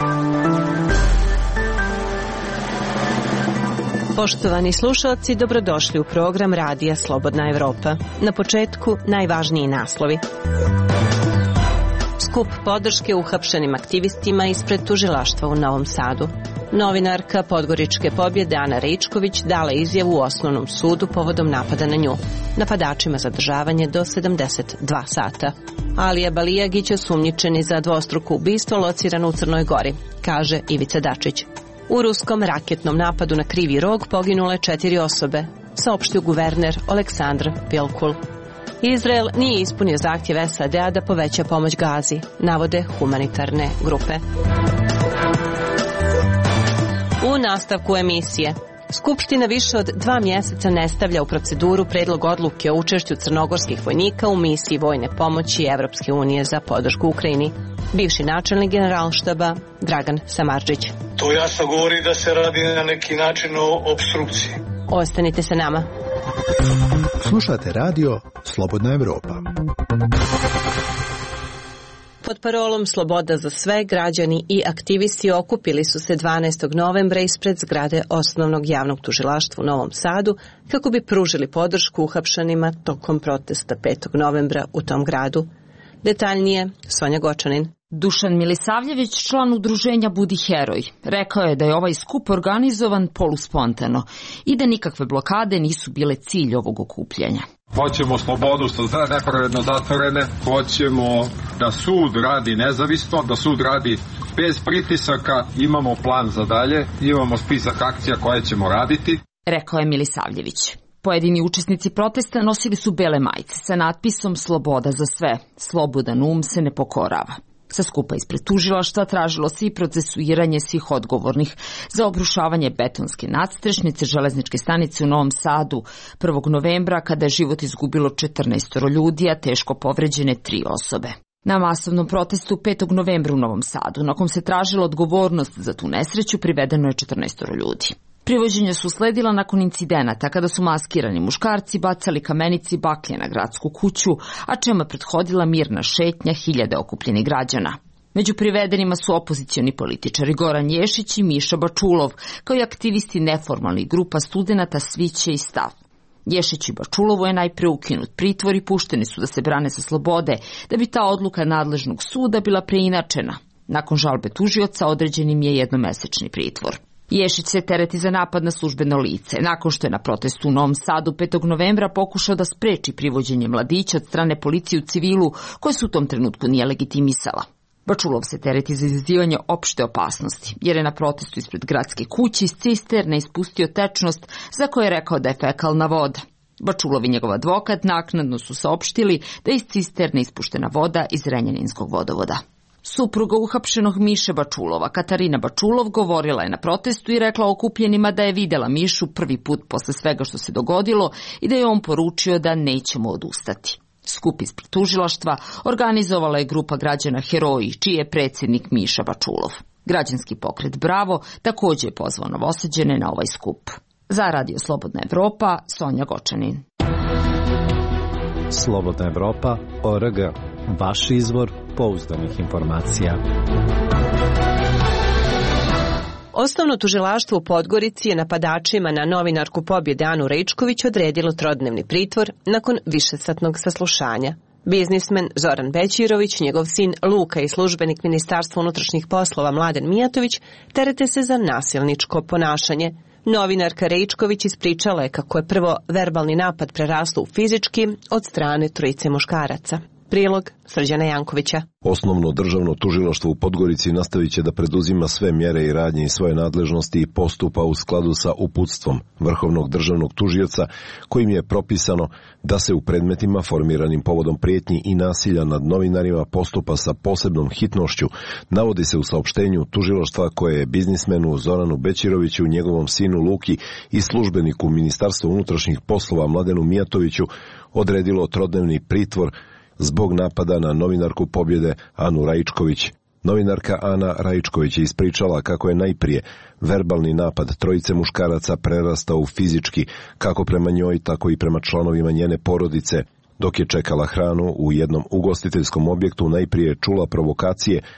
Poštovani slušalci, dobrodošli u program Radija Slobodna Evropa. Na početku najvažniji naslovi. Skup podrške uhapšenim aktivistima ispred tužilaštva u Novom Sadu. Novinarka Podgoričke pobjede Ana Raičković dala izjavu u osnovnom sudu povodom napada na nju. Napadačima zadržavanje do 72 sata. Alija Balijagić osumnjičeni za dvostruko ubistvo locirano u Crnoj Gori, kaže Ivica Dačić. U ruskom raketnom napadu na Krivi Rog poginule 4 osobe, saopštio guverner Aleksandr Vilkul. Izrael nije ispunio zahtjev SAD-a da poveća pomoć Gazi, navode humanitarne grupe. U nastavku emisije. Skupština više od 2 mjeseca ne stavlja u proceduru predlog odluke o učešću crnogorskih vojnika u misiji vojne pomoći Evropske unije za podršku Ukrajini. Bivši načelnik Generalštaba Dragan Samardžić. To jasno govori da se radi na neki način o opstrukciji. Ostanite sa nama. Slušate radio Slobodna Evropa. Pod parolom Sloboda za sve, građani i aktivisti okupili su se 12. novembra ispred zgrade Osnovnog javnog tužilaštva u Novom Sadu kako bi pružili podršku uhapšanima tokom protesta 5. novembra u tom gradu. Detaljnije, Sonja Gočanin. Dušan Milisavljević, član udruženja Budi heroj, rekao je da je ovaj skup organizovan poluspontano i da nikakve blokade nisu bile cilj ovog okupljanja. Hoćemo slobodu sa nepravedno zatvorene, hoćemo da sud radi nezavisno, da sud radi bez pritisaka, imamo plan za dalje, imamo spisak akcija koje ćemo raditi, rekao je Milisavljević. Pojedini učesnici protesta nosili su bele majice sa natpisom Sloboda za sve, slobodan um se ne pokorava. Sa skupa ispred tužilaštva tražilo se i procesuiranje svih odgovornih za obrušavanje betonske nadstrešnice železničke stanice u Novom Sadu 1. novembra kada je život izgubilo 14 ljudi, a teško povređene 3 osobe. Na masovnom protestu 5. novembra u Novom Sadu, na kom se tražila odgovornost za tu nesreću, privedeno je 14 ljudi. Privođenja su sledila nakon incidenata kada su maskirani muškarci bacali kamenici baklje na gradsku kuću, a čemu je prethodila mirna šetnja hiljade okupljenih građana. Među privedenima su opozicioni političari Goran Ješić i Miša Bačulov, kao i aktivisti neformalnih grupa studenata Sviće i Stav. Ješić i Bačulovu je najpre ukinut pritvor i pušteni su da se brane sa slobode, da bi ta odluka nadležnog suda bila preinačena. Nakon žalbe tužioca određen im je jednomesečni pritvor. Ješić se tereti za napad na službeno lice, nakon što je na protestu u Novom Sadu 5. novembra pokušao da spreči privođenje mladića od strane policije u civilu, koje se u tom trenutku nije legitimisala. Bačulov se tereti za izazivanje opšte opasnosti, jer je na protestu ispred gradske kuće iz cisterne ispustio tečnost za koju je rekao da je fekalna voda. Bačulov i njegov advokat naknadno su saopštili da je iz cisterne ispuštena voda iz Renjaninskog vodovoda. Supruga uhapšenog Miše Bačulova, Katarina Bačulov, govorila je na protestu i rekla okupljenima da je videla Mišu prvi put posle svega što se dogodilo i da je on poručio da nećemo odustati. Skup ispred tužilaštva organizovala je grupa građana Heroji, čiji je predsjednik Miša Bačulov. Građanski pokret Bravo također je pozvao Novosađane na ovaj skup. Za Radio Slobodna Evropa, Sonja Gočanin. Slobodna Evropa.org. Vaš izvor pouzdanih informacija. Osnovno tužilaštvo u Podgorici je napadačima na novinarku pobjede Anu Raičković odredilo trodnevni pritvor nakon višesatnog saslušanja. Biznismen Zoran Bećirović, njegov sin Luka i službenik Ministarstva unutrašnjih poslova Mladen Mijatović terete se za nasilničko ponašanje. Novinarka Raičković ispričala je kako je prvo verbalni napad preraslo u fizički od strane 3 muškaraca. Prilog Srđana Jankovića. Osnovno državno tužilaštvo u Podgorici nastavit će da preduzima sve mjere i radnje iz svoje nadležnosti i postupa u skladu sa uputstvom Vrhovnog državnog tužioca kojim je propisano da se u predmetima formiranim povodom prijetnji i nasilja nad novinarima postupa sa posebnom hitnošću, navodi se u saopštenju tužilaštva koje je biznismenu Zoranu Bećiroviću, njegovom sinu Luki i službeniku Ministarstva unutrašnjih poslova Mladenu Mijatoviću odredilo trodnevni pritvor zbog napada na novinarku pobjede Anu Raičković. Novinarka Ana Raičković je ispričala kako je najprije verbalni napad 3 muškaraca prerastao u fizički, kako prema njoj, tako i prema članovima njene porodice. Dok je čekala hranu u jednom ugostiteljskom objektu, najprije je čula provokacije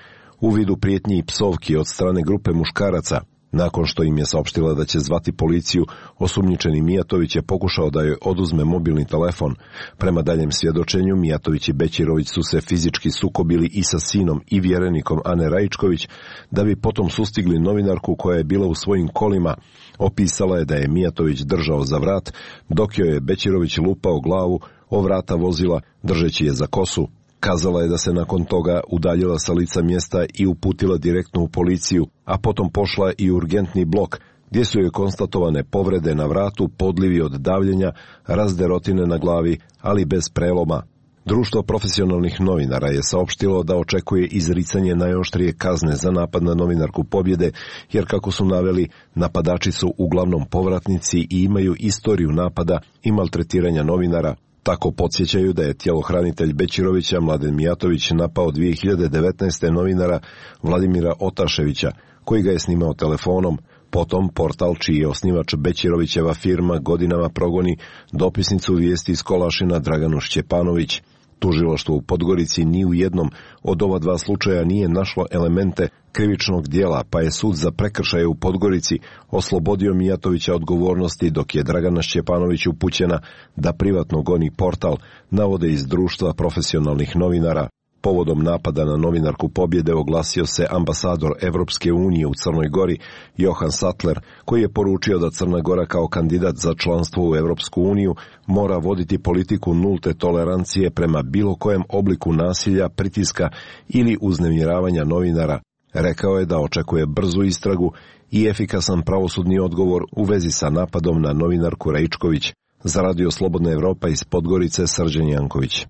u vidu prijetnji i psovki od strane grupe muškaraca. Nakon što im je saopštila da će zvati policiju, osumnjičeni Mijatović je pokušao da joj oduzme mobilni telefon. Prema daljem svjedočenju, Mijatović i Bećirović su se fizički sukobili i sa sinom i vjerenikom Ane Rajičković, da bi potom sustigli novinarku koja je bila u svojim kolima. Opisala je da je Mijatović držao za vrat, dok joj je Bećirović lupao glavu o vrata vozila, držeći je za kosu. Kazala je da se nakon toga udaljila sa lica mjesta i uputila direktno u policiju, a potom pošla i u urgentni blok, gdje su joj konstatovane povrede na vratu, podlivi od davljenja, razderotine na glavi, ali bez preloma. Društvo profesionalnih novinara je saopštilo da očekuje izricanje najoštrije kazne za napad na novinarku Pobjede, jer kako su naveli, napadači su uglavnom povratnici i imaju istoriju napada i maltretiranja novinara. Tako podsjećaju da je tjelohranitelj Bećirovića Mladen Mijatović napao 2019. novinara Vladimira Otaševića, koji ga je snimao telefonom. Potom portal čiji je osnivač Bećirovićeva firma godinama progoni dopisnicu vijesti iz Kolašina Draganu Šćepanović. Tužilaštvo u Podgorici ni u jednom od ova dva slučaja nije našlo elemente krivičnog djela, pa je sud za prekršaje u Podgorici oslobodio Mijatovića odgovornosti, dok je Dragana Šćepanović upućena da privatno goni portal, navode iz društva profesionalnih novinara. Povodom napada na novinarku Pobjede oglasio se ambasador Evropske unije u Crnoj Gori Johan Sattler, koji je poručio da Crna Gora kao kandidat za članstvo u Evropsku uniju mora voditi politiku nulte tolerancije prema bilo kojem obliku nasilja, pritiska ili uznemiravanja novinara. Rekao je da očekuje brzu istragu i efikasan pravosudni odgovor u vezi sa napadom na novinarku Rajičković. Za Radio Slobodna Evropa iz Podgorice, Srđan Janković.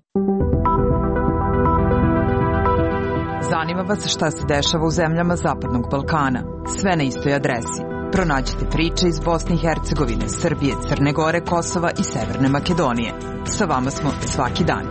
Zanima vas šta se dešava u zemljama Zapadnog Balkana. Sve na istoj adresi. Pronađite priče iz Bosne i Hercegovine, Srbije, Crne Gore, Kosova i Severne Makedonije. Sa vama smo svaki dan.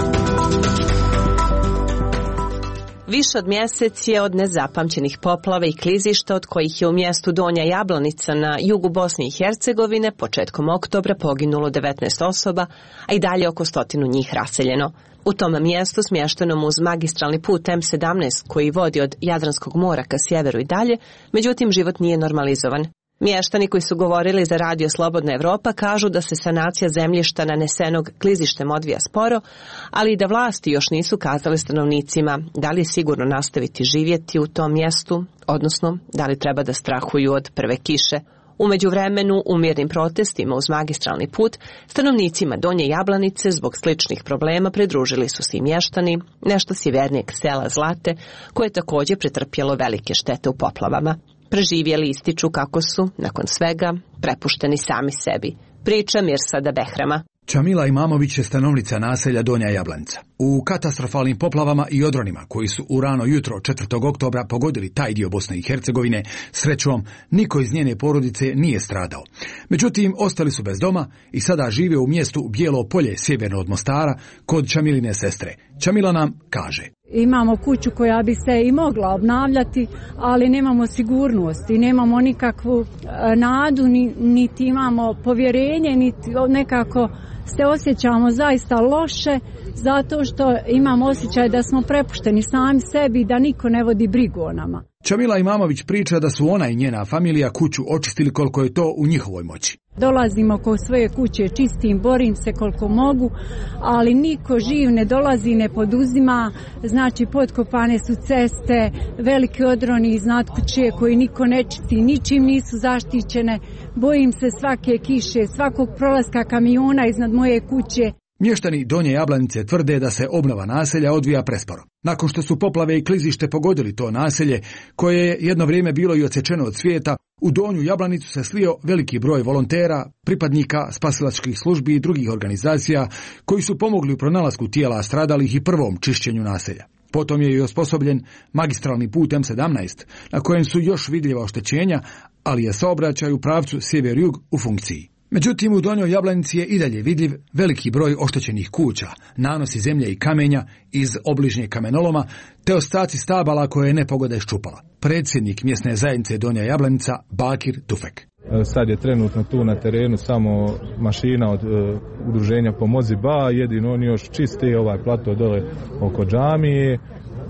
Više od mjesec je od nezapamćenih poplava i klizišta, od kojih je u mjestu Donja Jablanica na jugu Bosne i Hercegovine početkom oktobra poginulo 19 osoba, a i dalje oko 100 njih raseljeno. U tom mjestu, smještenom uz magistralni put M17 koji vodi od Jadranskog mora ka sjeveru i dalje, međutim život nije normalizovan. Mještani koji su govorili za Radio Slobodna Evropa kažu da se sanacija zemljišta nanesenog klizištem odvija sporo, ali i da vlasti još nisu kazale stanovnicima da li je sigurno nastaviti živjeti u tom mjestu, odnosno da li treba da strahuju od prve kiše. U međuvremenu, u mirnim protestima uz magistralni put, stanovnicima Donje Jablanice zbog sličnih problema pridružili su se i mještani nešto sjevernijeg sela Zlate, koje je također pretrpjelo velike štete u poplavama. Preživjeli ističu kako su, nakon svega, prepušteni sami sebi. Priča Mirsada Behrama. Čamila Imamović je stanovnica naselja Donja Jablanica. U katastrofalnim poplavama i odronima koji su u rano jutro 4. oktobra pogodili taj dio Bosne i Hercegovine, srećom, niko iz njene porodice nije stradao. Međutim, ostali su bez doma i sada žive u mjestu Bijelo Polje, sjeverno od Mostara, kod Čamiline sestre. Čamila nam kaže: imamo kuću koja bi se i mogla obnavljati, ali nemamo sigurnost i nemamo nikakvu nadu, niti imamo povjerenje, niti nekako se osjećamo zaista loše, zato što imamo osjećaj da smo prepušteni sami sebi i da niko ne vodi brigu o nama. Čamila Imamović priča da su ona i njena familija kuću očistili koliko je to u njihovoj moći. Dolazim oko svoje kuće, čistim, borim se koliko mogu, ali niko živ ne dolazi, ne poduzima. Znači, potkopane su ceste, veliki odroni iznad kuće koji niko ne čisti, ničim nisu zaštićene. Bojim se svake kiše, svakog prolaska kamiona iznad moje kuće. Mještani Donje Jablanice tvrde da se obnova naselja odvija presporo. Nakon što su poplave i klizište pogodili to naselje, koje je jedno vrijeme bilo i odsječeno od svijeta, u Donju Jablanicu se slio veliki broj volontera, pripadnika spasilačkih službi i drugih organizacija koji su pomogli u pronalasku tijela stradalih i prvom čišćenju naselja. Potom je i osposobljen magistralni put M17, na kojem su još vidljiva oštećenja, ali je saobraćaj u pravcu sjever-jug u funkciji. Međutim, u Donjoj Jablanici je i dalje vidljiv veliki broj oštećenih kuća, nanosi zemlje i kamenja iz obližnjeg kamenoloma, te ostaci stabala koje je nepogoda iščupala. Predsjednik mjesne zajednice Donja Jablanica Bakir Tufek. Sad je trenutno tu na terenu samo mašina od udruženja Pomozi Ba, jedino oni još čiste ovaj plato dole oko džamije.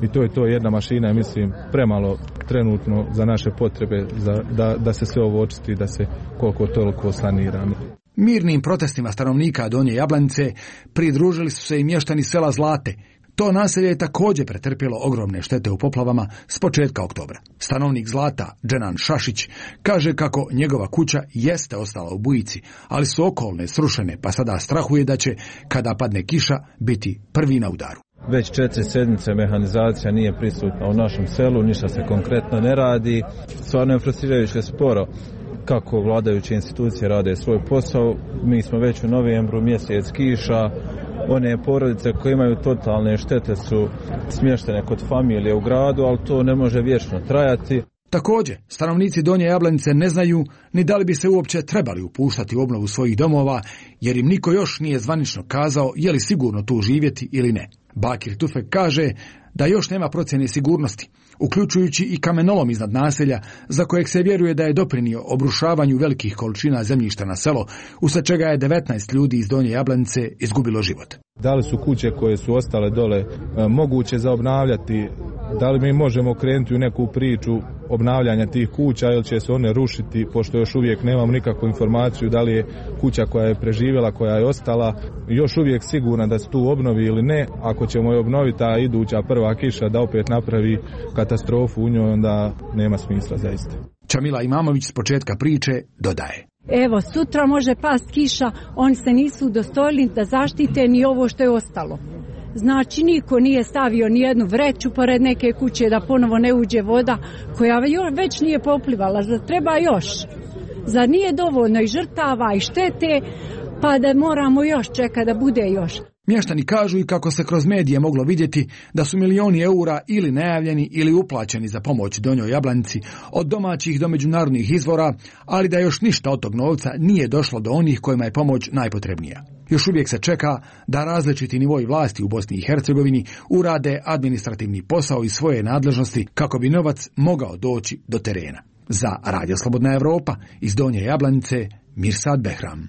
i to je to, jedna mašina je, mislim, premalo trenutno za naše potrebe da se sve ovo očisti, da se koliko toliko sanira. Mirnim protestima stanovnika Donje Jablanice pridružili su se i mještani sela Zlate. To naselje je također pretrpjelo ogromne štete u poplavama s početka oktobra. Stanovnik Zlata, Dženan Šašić, kaže kako njegova kuća jeste ostala u bujici, ali su okolne srušene, pa sada strahuje da će, kada padne kiša, biti prvi na udaru. Već 4 sedmice mehanizacija nije prisutna u našem selu, ništa se konkretno ne radi. Stvarno je frustrirajuće sporo kako vladajuće institucije rade svoj posao. Mi smo već u novembru, mjesec kiša. One porodice koje imaju totalne štete su smještene kod familije u gradu, ali to ne može vječno trajati. Također, stanovnici Donje Jablanice ne znaju ni da li bi se uopće trebali upuštati u obnovu svojih domova, jer im niko još nije zvanično kazao je li sigurno tu živjeti ili ne. Bakir Tufek kaže da još nema procjene sigurnosti, uključujući i kamenolom iznad naselja, za kojeg se vjeruje da je doprinio obrušavanju velikih količina zemljišta na selo, usled čega je 19 ljudi iz Donje Jablanice izgubilo život. Da li su kuće koje su ostale dole moguće za obnavljati? Da li mi možemo krenuti u neku priču obnavljanja tih kuća ili će se one rušiti, pošto još uvijek nemamo nikakvu informaciju da li je kuća koja je preživjela, koja je ostala, još uvijek sigurna da se tu obnovi ili ne. Ako ćemo je obnoviti, a iduća prva kiša da opet napravi katastrofu u njoj, onda nema smisla zaista. Čamila Imamović s početka priče dodaje: Evo, sutra može past kiša, oni se nisu udostojili da zaštite ni ovo što je ostalo. Znači, niko nije stavio ni jednu vreću pored neke kuće da ponovo ne uđe voda koja već nije poplivala. Zar treba još? Zar nije dovoljno i žrtava i štete, pa da moramo još čekati da bude još? Mještani kažu i kako se kroz medije moglo vidjeti da su milioni eura ili najavljeni ili uplaćeni za pomoć Donjoj Jablanici od domaćih do međunarodnih izvora, ali da još ništa od tog novca nije došlo do onih kojima je pomoć najpotrebnija. Još uvijek se čeka da različiti nivoi vlasti u Bosni i Hercegovini urade administrativni posao iz svoje nadležnosti kako bi novac mogao doći do terena. Za Radio Slobodna Evropa iz Donje Jablanice, Mirsad Behram.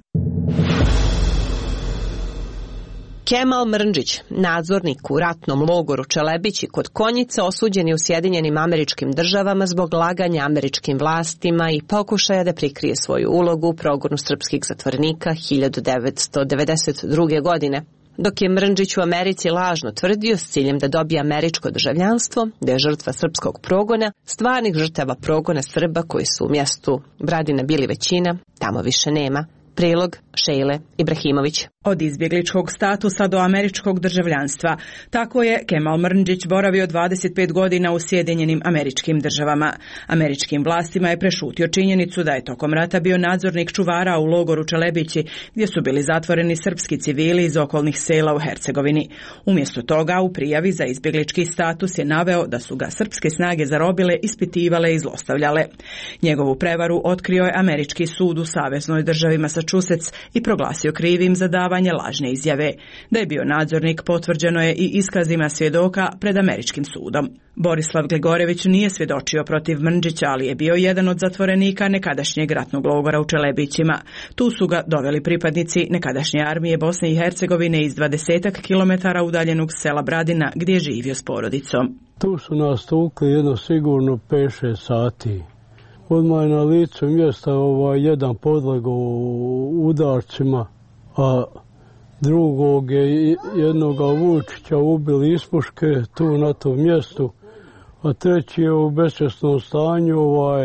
Kemal Mrndžić, nadzornik u ratnom logoru Čelebići kod Konjica, osuđen je u Sjedinjenim Američkim Državama zbog laganja američkim vlastima i pokušaja da prikrije svoju ulogu u progonu srpskih zatvorenika 1992. godine. Dok je Mrndžić u Americi lažno tvrdio s ciljem da dobije američko državljanstvo, da je žrtva srpskog progona, stvarnih žrtava progona Srba koji su u mjestu Bradina bili većina, tamo više nema. Prilog Šejle Ibrahimović. Od izbjegličkog statusa do američkog državljanstva. Tako je Kemal Mrndžić boravio 25 godina u Sjedinjenim Američkim Državama. Američkim vlastima je prešutio činjenicu da je tokom rata bio nadzornik čuvara u logoru Čelebići, gdje su bili zatvoreni srpski civili iz okolnih sela u Hercegovini. Umjesto toga, u prijavi za izbjeglički status je naveo da su ga srpske snage zarobile, ispitivale i zlostavljale. Njegovu prevaru otkrio je američki sud u saveznoj državi Massachusetts i proglasio krivim za davanje lažne izjave. Da je bio nadzornik potvrđeno je i iskazima svjedoka pred američkim sudom. Borislav Gligorević nije svjedočio protiv Mrndžića, ali je bio jedan od zatvorenika nekadašnjeg ratnog logora u Čelebićima. Tu su ga doveli pripadnici nekadašnje armije Bosne i Hercegovine iz 20 kilometara udaljenog sela Bradina, gdje je živio s porodicom. Tu su nas tukli jedno sigurno 5-6 sati. Odmah je na licu mjesta jedan podlegao udarcima, a drugog je jednoga Vučića ubili iz puške tu na tom mjestu, a treći je u besvjesnom stanju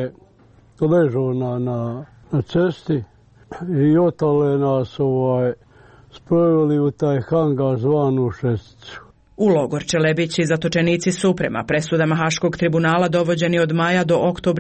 ležao na cesti i otale nas sproveli u taj hangar zvanu Šesticu. U logor Čelebići zatočenici su prema presudama Haškog tribunala dovođeni od maja do oktobra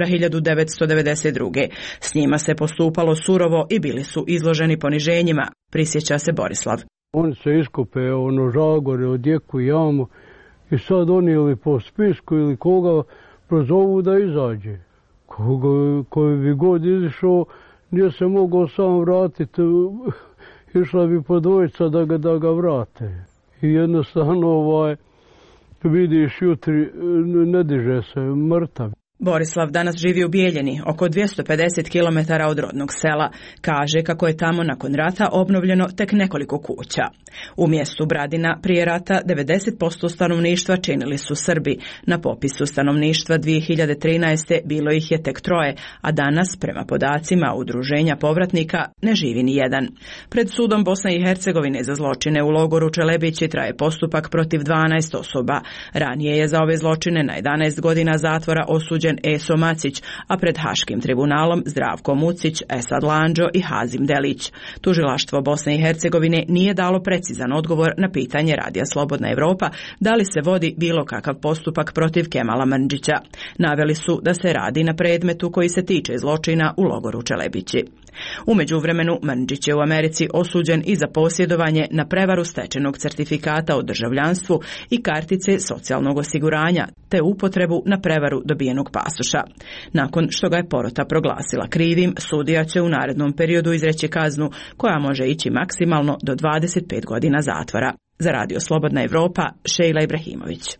1992. S njima se postupalo surovo i bili su izloženi poniženjima, prisjeća se Borislav. Oni se iskupe žagore, odjeku jamu i sad oni ili po spisku ili koga prozovu da izađe. Koji bi god izišao nije se mogao sam vratiti, išla bi po dvojica da ga vrate. I jednostavno vidiš jutri ne diže se mrtav. Borislav danas živi u Bijeljini, oko 250 km od rodnog sela. Kaže kako je tamo nakon rata obnovljeno tek nekoliko kuća. U mjestu Bradina prije rata 90% stanovništva činili su Srbi. Na popisu stanovništva 2013. bilo ih je tek 3, a danas, prema podacima Udruženja povratnika, ne živi ni jedan. Pred sudom Bosne i Hercegovine za zločine u logoru Čelebići traje postupak protiv 12 osoba. Ranije je za ove zločine na 11 godina zatvora osuđen Eso Macić, a pred Haškim tribunalom Zdravko Mucić, Esad Landžo i Hazim Delić. Tužilaštvo Bosne i Hercegovine nije dalo precizan odgovor na pitanje Radija Slobodna Evropa da li se vodi bilo kakav postupak protiv Kemala Mrndžića. Naveli su da se radi na predmetu koji se tiče zločina u logoru Čelebići. U međuvremenu Mrndžić je u Americi osuđen i za posjedovanje na prevaru stečenog certifikata o državljanstvu i kartice socijalnog osiguranja, te upotrebu na prevaru dobijenog pasoša. Nakon što ga je porota proglasila krivim, sudija će u narednom periodu izreći kaznu koja može ići maksimalno do 25 godina zatvora. Za Radio Slobodna Evropa, Šejla Ibrahimović.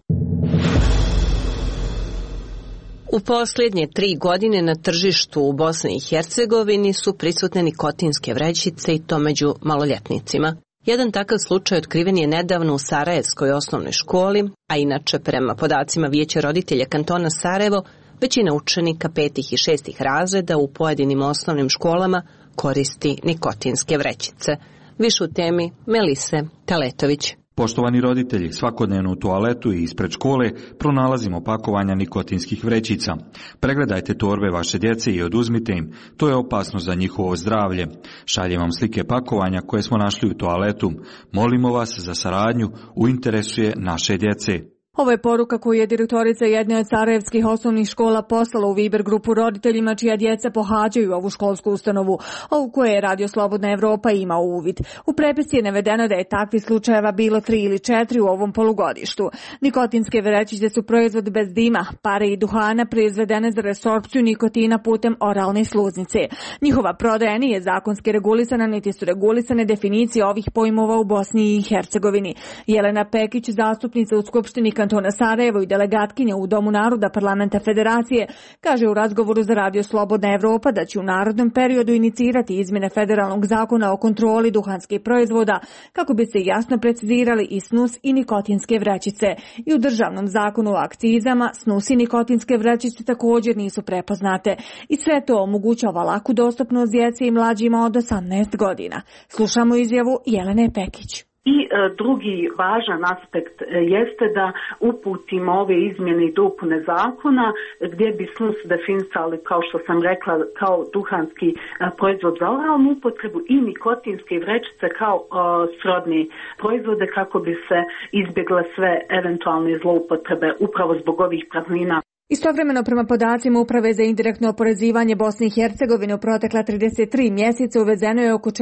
U posljednje 3 godine na tržištu u Bosni i Hercegovini su prisutne nikotinske vrećice i to među maloljetnicima. Jedan takav slučaj otkriven je nedavno u Sarajevskoj osnovnoj školi, a inače prema podacima Vijeća roditelja kantona Sarajevo, većina učenika 5. i 6. razreda u pojedinim osnovnim školama koristi nikotinske vrećice. Više u temi Melise Teletović. Poštovani roditelji, svakodnevno u toaletu i ispred škole pronalazimo pakovanja nikotinskih vrećica. Pregledajte torbe vaše djece i oduzmite im, to je opasno za njihovo zdravlje. Šaljem vam slike pakovanja koje smo našli u toaletu. Molimo vas za saradnju, u interesu je naše djece. Ovo je poruka koju je direktorica jedne od sarajevskih osnovnih škola poslala u Viber grupu roditeljima čija djeca pohađaju ovu školsku ustanovu, a u kojoj je Radio Slobodna Evropa imao uvid. U prepisci je navedeno da je takvih slučajeva bilo 3 ili 4 u ovom polugodištu. Nikotinske vrećice su proizvod bez dima, pare i duhana proizvedene za resorpciju nikotina putem oralne sluznice. Njihova prodaja nije zakonski regulisana, niti su regulisane definicije ovih pojmova u Bosni i Hercegovini. Jelena Pekić, zastupnica u Skupštini kantona Sarajevo i delegatkinja u Domu naroda Parlamenta Federacije, kaže u razgovoru za Radio Slobodna Evropa da će u narednom periodu inicirati izmjene federalnog zakona o kontroli duhanskih proizvoda kako bi se jasno precizirali i snus i nikotinske vrećice. I u državnom zakonu o akcizama snus i nikotinske vrećice također nisu prepoznate. I sve to omogućava laku dostupnost djece i mlađima od 18 godina. Slušamo izjavu Jelene Pekić. I drugi važan aspekt jeste da uputimo ove izmjene i dopune zakona gdje bi snus definisali, kao što sam rekla, kao duhanski proizvod za oralnu upotrebu i nikotinske vrećice kao srodni proizvode kako bi se izbjegle sve eventualne zloupotrebe upravo zbog ovih praznina. Istovremeno, prema podacima Uprave za indirektno oporezivanje Bosne i Hercegovine, u protekla 33 mjeseca uvezeno je oko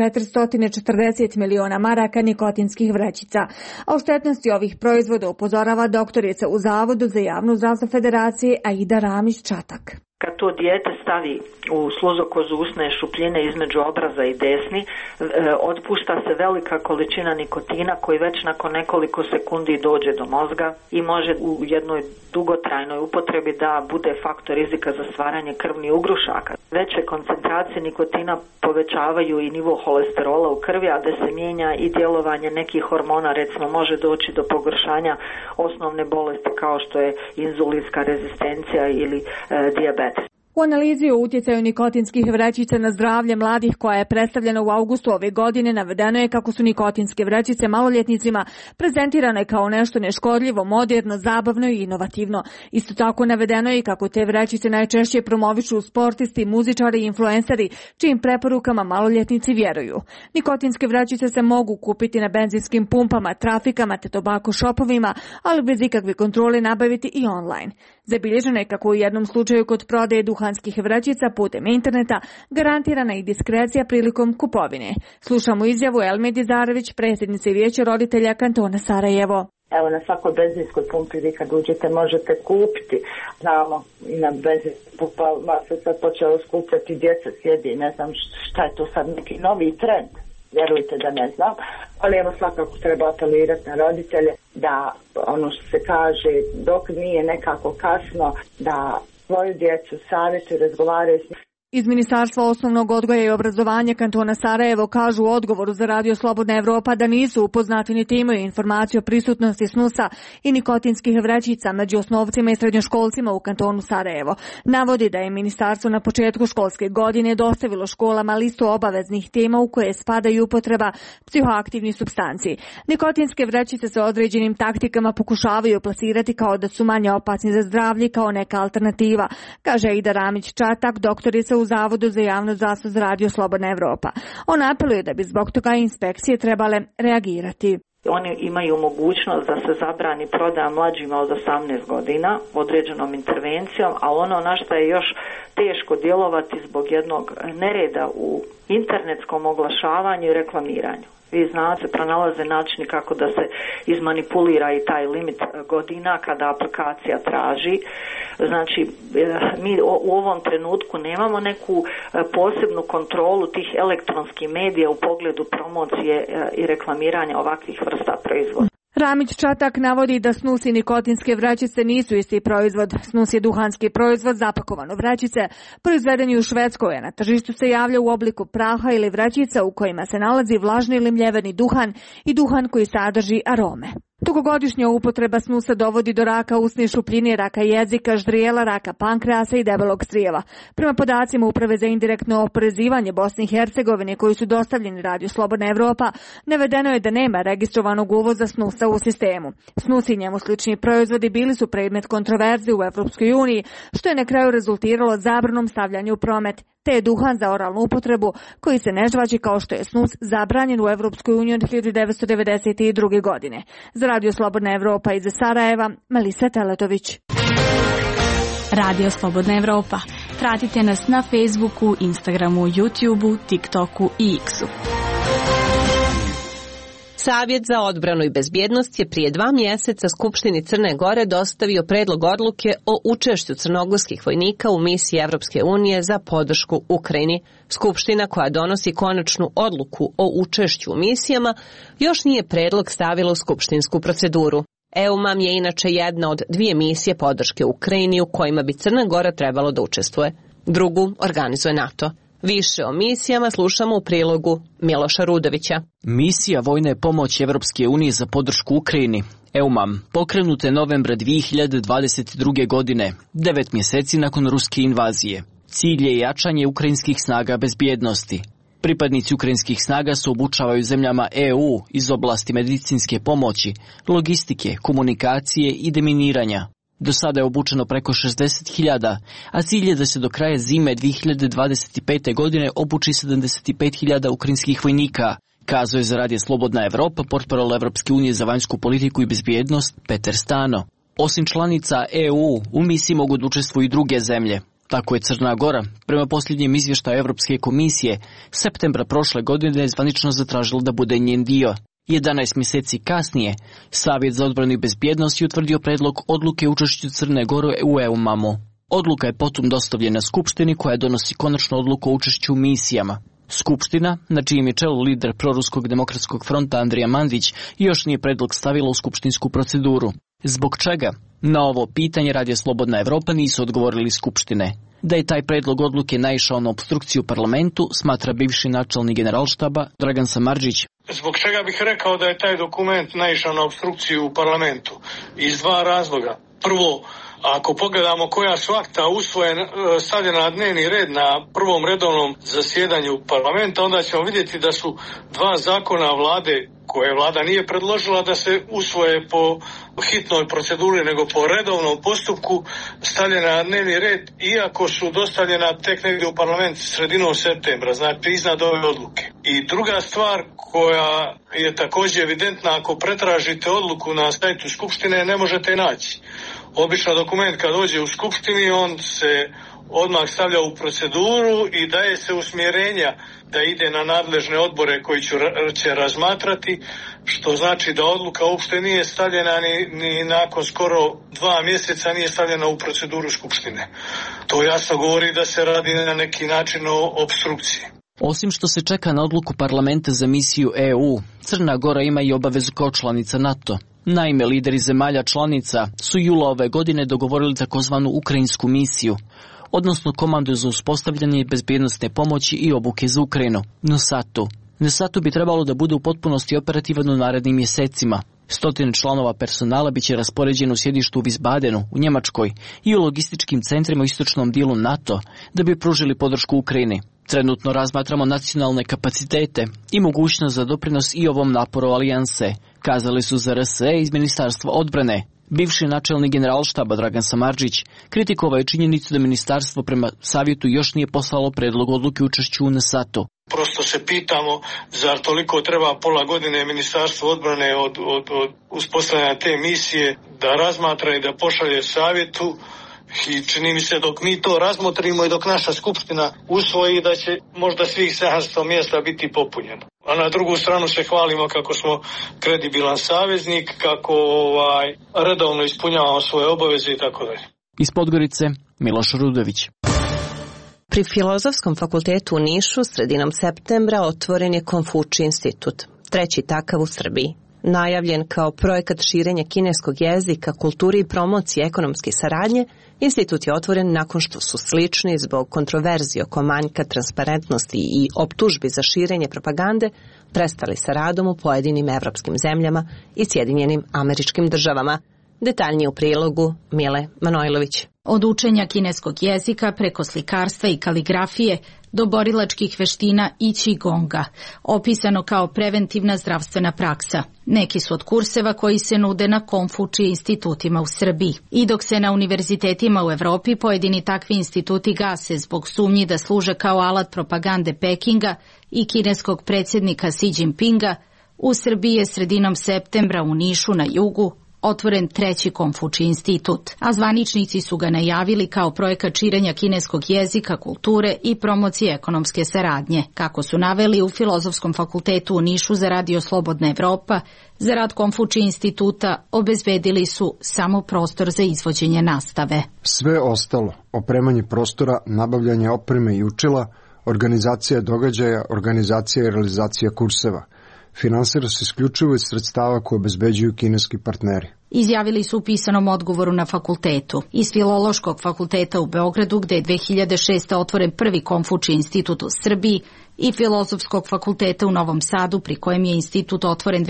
440 miliona maraka nikotinskih vrećica. A o štetnosti ovih proizvoda upozorava doktorica u Zavodu za javno zdravstvo Federacije Aida Ramić-Čatak. Kad to dijete stavi u sluzokozu usne šupljine između obraza i desni, otpušta se velika količina nikotina koji već nakon nekoliko sekundi dođe do mozga i može u jednoj dugotrajnoj upotrebi da bude faktor rizika za stvaranje krvnih ugrušaka. Veće koncentracije nikotina povećavaju i nivo holesterola u krvi, a da se mijenja i djelovanje nekih hormona, recimo može doći do pogoršanja osnovne bolesti kao što je inzulinska rezistencija ili dijabetes. U analizi o utjecaju nikotinskih vrećica na zdravlje mladih koja je predstavljena u avgustu ove godine navedeno je kako su nikotinske vrećice maloljetnicima prezentirane kao nešto neškodljivo, moderno, zabavno i inovativno. Isto tako navedeno je i kako te vrećice najčešće promovišu sportisti, muzičari i influenceri, čijim preporukama maloljetnici vjeruju. Nikotinske vrećice se mogu kupiti na benzinskim pumpama, trafikama te tobako šopovima, ali bez ikakve kontrole nabaviti i online. Zabilježeno je kako u jednom slučaju kod prodaje duhanskih vrećica putem interneta garantirana i diskrecija prilikom kupovine. Slušamo izjavu Elmedi Zarević, predsjednice Vijeća roditelja kantona Sarajevo. Evo, na svakoj benzinskoj pumpi vi kad uđete možete kupiti. Znamo i na benzinskoj pumpama se sad počelo skupljati, djeca sjedi, ne znam šta je to sad neki novi trend. Vjerujte da ne znam, ali evo svakako treba apelirati na roditelje da ono što se kaže dok nije nekako kasno da svoju djecu, savjetuju, razgovaraju s njima. Iz Ministarstva osnovnog odgoja i obrazovanja kantona Sarajevo kažu u odgovoru za Radio Slobodna Evropa da nisu upoznati niti imaju informaciju o prisutnosti snusa i nikotinskih vrećica među osnovcima i srednjoškolcima u kantonu Sarajevo. Navodi da je ministarstvo na početku školske godine dostavilo školama listu obaveznih tema u koje spadaju upotreba psihoaktivnih supstanci. Nikotinske vrećice se određenim taktikama pokušavaju plasirati kao da su manje opasni za zdravlje kao neka alternativa, kaže Aida Ramić-Čatak, doktorica u Zavodu za javno zdravstvo za Radio Slobodna Evropa. On apeluje da bi zbog toga inspekcije trebale reagirati. Oni imaju mogućnost da se zabrani prodaja mlađima od 18 godina određenom intervencijom, a ono na što je još teško djelovati zbog jednog nereda u internetskom oglašavanju i reklamiranju. Vi znate, pronalaze načini kako da se izmanipulira i taj limit godina kada aplikacija traži. Znači, mi u ovom trenutku nemamo neku posebnu kontrolu tih elektronskih medija u pogledu promocije i reklamiranja ovakvih vrsta proizvoda. Ramić-Čatak navodi da snus i nikotinske vrećice nisu isti proizvod. Snus je duhanski proizvod zapakovan u vrećice, proizveden je u Švedskoj, a na tržištu se javlja u obliku praha ili vrećica u kojima se nalazi vlažni ili mljeveni duhan i duhan koji sadrži arome. Dugogodišnja upotreba snusa dovodi do raka usne šupljine, raka jezika, ždrijela, raka pankreasa i debelog crijeva. Prema podacima Uprave za indirektno oporezivanje Bosne i Hercegovine koji su dostavljeni Radio Slobodna Evropa, navedeno je da nema registrovanog uvoza snusa u sistemu. Snus i njemu slični proizvodi bili su predmet kontroverze u Evropskoj uniji, što je na kraju rezultiralo zabranom stavljanju u promet, te je duhan za oralnu upotrebu koji se ne žvači kao što je snus zabranjen u Evropskoj uniji od 1992. godine. Za Radio Slobodna Evropa iz Sarajeva, Melisa Teletović. Radio Slobodna Evropa. Pratite nas na Facebooku, Instagramu, YouTubeu, TikToku i X-u. Savjet za odbranu i bezbjednost je prije 2 mjeseca Skupštini Crne Gore dostavio predlog odluke o učešću crnogorskih vojnika u misiji Evropske unije za podršku Ukrajini. Skupština koja donosi konačnu odluku o učešću u misijama još nije predlog stavila u skupštinsku proceduru. EUMAM je inače jedna od 2 misije podrške Ukrajini u kojima bi Crna Gora trebalo da učestvuje. Drugu organizuje NATO. Više o misijama slušamo u prilogu Miloša Rudovića. Misija vojne pomoći Evropske unije za podršku Ukrajini, EUMAM, pokrenuta je novembra 2022. godine, 9 mjeseci nakon ruske invazije. Cilj je jačanje ukrajinskih snaga bezbjednosti. Pripadnici ukrajinskih snaga se obučavaju zemljama EU iz oblasti medicinske pomoći, logistike, komunikacije i deminiranja. Do sada je obučeno preko 60.000, a cilj je da se do kraja zime 2025. godine obuči 75.000 ukrajinskih vojnika, kazao je za Radio Slobodna Evropa portparol Evropske unije za vanjsku politiku i bezbjednost Peter Stano. Osim članica EU, u misiji mogu da učestvuju i druge zemlje. Tako je Crna Gora, prema posljednjem izvještaju Evropske komisije, septembra prošle godine je zvanično zatražila da bude njen dio. 11 mjeseci kasnije, Savjet za odbranu i bezbjednost je utvrdio predlog odluke o učešću Crne Gore u EUMAM-u. Odluka je potom dostavljena Skupštini koja donosi konačnu odluku o učešću u misijama. Skupština, na čijem je čelu lider proruskog demokratskog fronta Andrija Mandić, još nije predlog stavila u skupštinsku proceduru. Zbog čega? Na ovo pitanje Radio Slobodna Evropa nisu odgovorili Skupštine. Da je taj predlog odluke naišao na opstrukciju u parlamentu, smatra bivši načelnik generalštaba Dragan Samardžić. Zbog čega bih rekao da je taj dokument naišao na opstrukciju u parlamentu? Iz 2 razloga. Prvo, ako pogledamo koja su akta stavljena na dnevni red na prvom redovnom zasjedanju parlamenta, onda ćemo vidjeti da su 2 zakona vlade koje vlada nije predložila da se usvoje po hitnoj proceduri nego po redovnom postupku stavljena na dnevni red, iako su dostavljena tek negdje u parlament sredinom septembra, znači iznad ove odluke. I druga stvar koja je također evidentna, ako pretražite odluku na sajtu Skupštine ne možete je naći. Obično dokument kad dođe u Skupštini on se odmah stavlja u proceduru i daje se usmjerenja da ide na nadležne odbore koji će razmatrati, što znači da odluka uopšte nije stavljena ni nakon skoro 2 mjeseca nije stavljena u proceduru Skupštine. To jasno govori da se radi na neki način o opstrukciji. Osim što se čeka na odluku parlamenta za misiju EU, Crna Gora ima i obavezu kao članica NATO. Naime, lideri zemalja članica su jula ove godine dogovorili takozvanu ukrajinsku misiju, odnosno komandu za uspostavljanje bezbjednosne pomoći i obuke za Ukrajinu, NSATU. NSATU bi trebalo da bude u potpunosti operativan u narednim mjesecima. 100 članova personala biće raspoređeno u sjedištu u Wiesbadenu, u Njemačkoj, i u logističkim centrima u istočnom dijelu NATO, da bi pružili podršku Ukrajini. Trenutno razmatramo nacionalne kapacitete i mogućnost za doprinos i ovom naporu alijanse, kazali su za RSE iz Ministarstva odbrane. Bivši načelnik generalštaba Dragan Samardžić kritikovao je činjenicu da ministarstvo prema savjetu još nije poslalo predlog odluke o učešću u NSATU. Prosto se pitamo, zar toliko treba pola godine Ministarstvo odbrane od uspostavljanja te misije da razmatra i da pošalje savjetu, i čini mi se dok mi to razmotrimo i dok naša skupština usvoji da će možda svih 700 mjesta biti popunjeno. A na drugu stranu se hvalimo kako smo kredibilan saveznik, kako redovno ispunjavamo svoje obaveze i tako dalje. Iz Podgorice, Miloš Rudović. Pri Filozofskom fakultetu u Nišu sredinom septembra otvoren je Konfučij institut, treći takav u Srbiji. Najavljen kao projekat širenja kineskog jezika, kulture i promocije ekonomske saradnje, institut je otvoren nakon što su slični zbog kontroverzije oko manjka transparentnosti i optužbi za širenje propagande prestali sa radom u pojedinim evropskim zemljama i Sjedinjenim Američkim Državama. Detaljnije u prilogu Mile Manojlović. Od učenja kineskog jezika preko slikarstva i kaligrafije do borilačkih veština i qigonga, opisano kao preventivna zdravstvena praksa. Neki su od kurseva koji se nude na Konfučij institutima u Srbiji. I dok se na univerzitetima u Evropi pojedini takvi instituti gase zbog sumnji da služe kao alat propagande Pekinga i kineskog predsjednika Xi Jinpinga, u Srbiji je sredinom septembra u Nišu na jugu otvoren treći Konfučij institut, a zvaničnici su ga najavili kao projekat širenja kineskog jezika, kulture i promocije ekonomske saradnje. Kako su naveli u Filozofskom fakultetu u Nišu za Radio Slobodna Evropa, za rad Konfučij instituta obezbedili su samo prostor za izvođenje nastave. Sve ostalo, opremanje prostora, nabavljanje opreme i učila, organizacija događaja, organizacija i realizacija kurseva, finansira se isključivo iz sredstava koje obezbeđuju kineski partneri. Izjavili su u pisanom odgovoru na fakultetu. Iz Filološkog fakulteta u Beogradu, gde je 2006. otvoren prvi Konfučij institut u Srbiji, i Filozofskog fakulteta u Novom Sadu, pri kojem je institut otvoren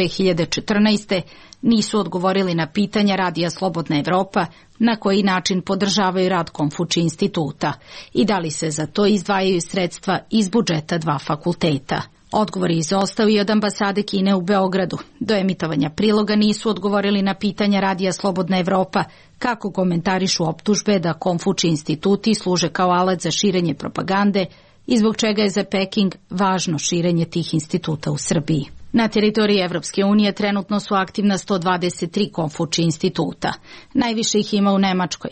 2014. nisu odgovorili na pitanja Radija Slobodna Evropa na koji način podržavaju rad Konfučij instituta i da li se za to izdvajaju sredstva iz budžeta dva fakulteta. Odgovor je izostao i od ambasade Kine u Beogradu. Do emitovanja priloga nisu odgovorili na pitanja Radija Slobodna Evropa kako komentarišu optužbe da Konfučij instituti služe kao alat za širenje propagande i zbog čega je za Peking važno širenje tih instituta u Srbiji. Na teritoriji Evropske unije trenutno su aktivna 123 Konfučij instituta. Najviše ih ima u Nemačkoj,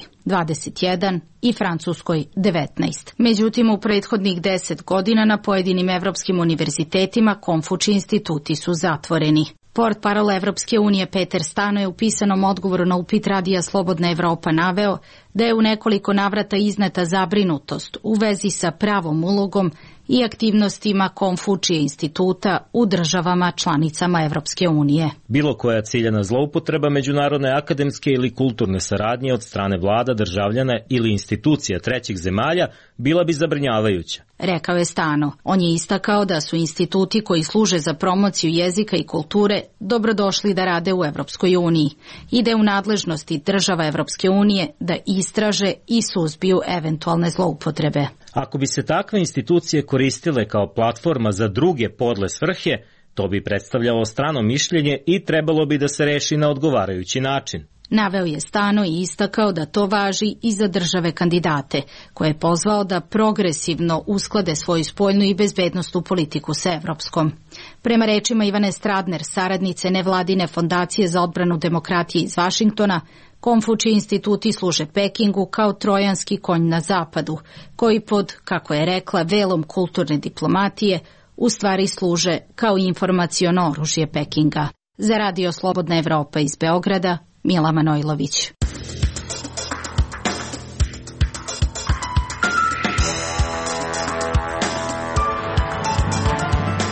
21, i Francuskoj, 19. Međutim, u prethodnih 10 godina na pojedinim evropskim univerzitetima Konfučij instituti su zatvoreni. Portparol Evropske unije Peter Stano je u pisanom odgovoru na upit Radija Slobodna Evropa naveo da je u nekoliko navrata izneta zabrinutost u vezi sa pravom ulogom i aktivnostima Konfučija instituta u državama članicama Evropske unije. Bilo koja ciljana zloupotreba međunarodne akademske ili kulturne saradnje od strane vlada, državljana ili institucija trećih zemalja bila bi zabrinjavajuća, rekao je Stano. On je istakao da su instituti koji služe za promociju jezika i kulture dobrodošli da rade u Evropskoj uniji i da je u nadležnosti država Evropske unije da istraže i suzbiju eventualne zloupotrebe. Ako bi se takve institucije koristile kao platforma za druge podle svrhe, to bi predstavljalo strano mišljenje i trebalo bi da se reši na odgovarajući način. Naveo je Stano i istakao da to važi i za države kandidate, koje je pozvao da progresivno usklade svoju spoljnu i bezbednosnu politiku sa evropskom. Prema rečima Ivane Stradner, saradnice nevladine fondacije za odbranu demokratije iz Vašingtona, Konfučij instituti služe Pekingu kao trojanski konj na zapadu, koji pod, kako je rekla, velom kulturne diplomatije, u stvari služe kao informaciono oružje Pekinga. Za Radio Slobodna Evropa iz Beograda, Mila Manojlović.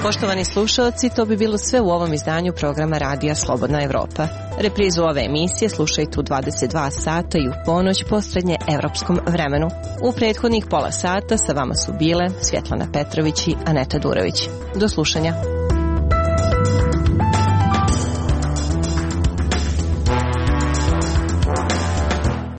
Poštovani slušalci, to bi bilo sve u ovom izdanju programa Radija Slobodna Evropa. Reprizu ove emisije slušajte u 22 sata i u ponoć po srednje evropskom vremenu. U prethodnih pola sata sa vama su bile Svjetlana Petrović i Aneta Durović. Do slušanja.